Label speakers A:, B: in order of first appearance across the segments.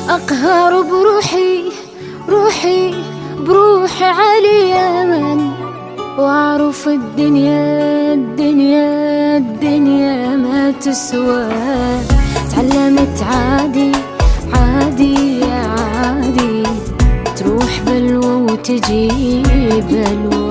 A: أقهر بروحي، روحي بروحي على يمن، وأعرف الدنيا الدنيا الدنيا ما تسوى. تعلمت عادي عادي عادي، تروح بلوى وتجي بلوى.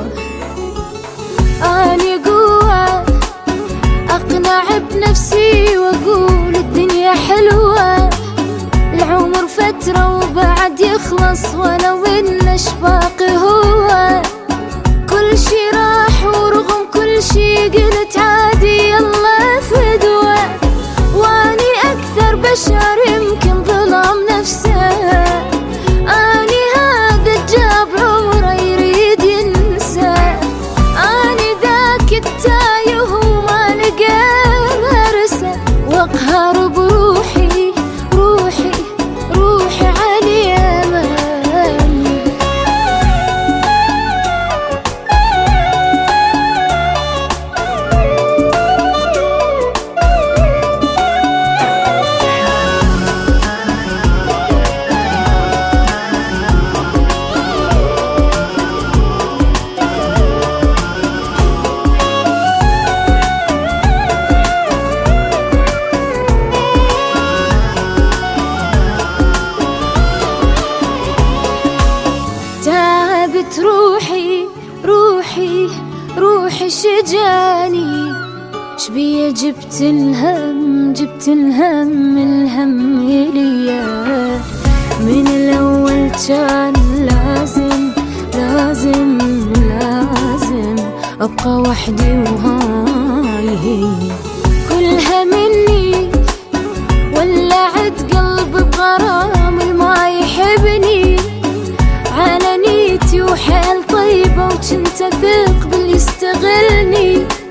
A: أني قوة أقنع بنفسي وأقول الدنيا حلوة، العمر فترة وبعد يخلص، ولو إن أشباقي هو كل شي راح، ورغم كل شي قلت عادي يلا فدوة. واني أكثر بشر يمكن ظلام نفسه، أني هذا الجاب عمره يريد ينسى، أني ذاك التايه وما لقى مرسى. وأقهر بروحي، روحي روحي على يمن. تعبت روحي روحي روحي شجاني، شبيه جبت الهم جبت الهم الهم ليا. من الأول كان لازم لازم لازم أبقى وحدي، وهاي هي كلها مني، ولعت قلب بغرام ما يحبني. على نيتي وحيل طيبة وكنت أثق باللي يستغلني،